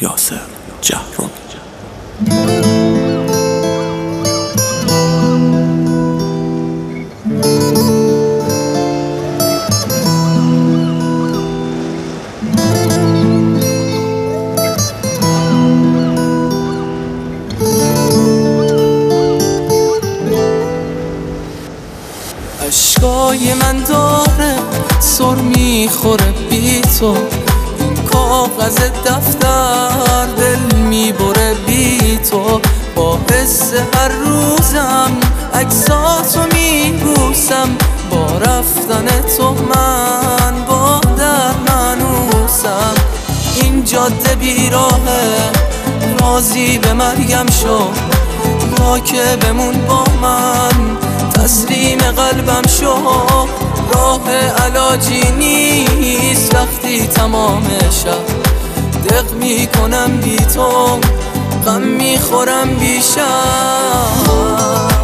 یاسر جهرمی. اشکای من داره سر میخوره بی تو، این کاغذ دفتر دل میبره بی تو. با حس هر روزم عکساتو میبوسم، با رفتن تو من با در منوسم. این جاده بیراهه راضی به مرگم شو، با که بمون با من تسلیم قلبم شو. راه علاجی نیست وقتی تمام شب دق میکنم بی تو، غم میخورم بی شب.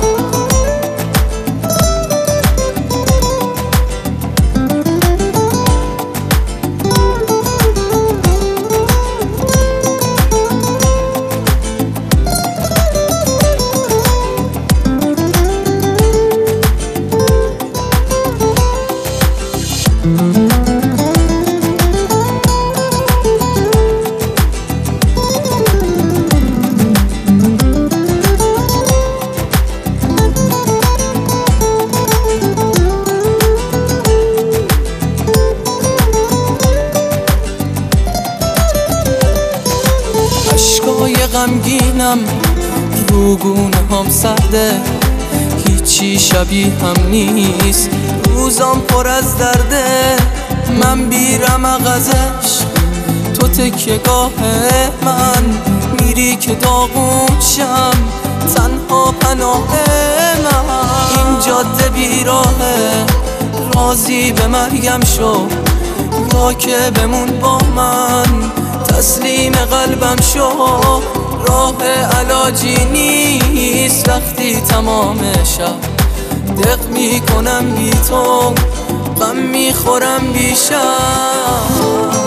اشکای غمگینم روگونه هم سرده، هیچی شبیه هم نیست، روزام پر از درده. من بیرم ازش تو تکیه‌گاه من، میری که داغون شم تنها پناه من. این جاده بیراهه راضی به مرگم شو، یا که بمون با من تسلیم قلبم شو. راه علاجی نیست وقتی تمام شب دق میکنم بی تو، غم میخورم بی شب.